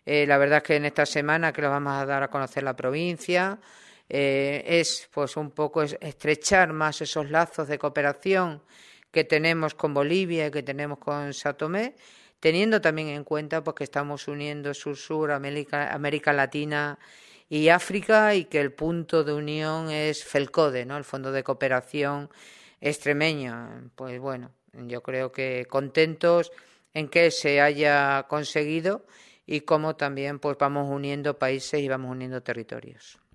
La verdad es que en esta semana que lo vamos a dar a conocer la provincia, es pues un poco estrechar más esos lazos de cooperación que tenemos con Bolivia y que tenemos con São Tomé, teniendo también en cuenta pues que estamos uniendo Sur-Sur, América Latina y África, y que el punto de unión es FELCODE, ¿no? El Fondo de Cooperación Extremeño. Pues bueno, yo creo que contentos en que se haya conseguido y cómo también pues vamos uniendo países y vamos uniendo territorios.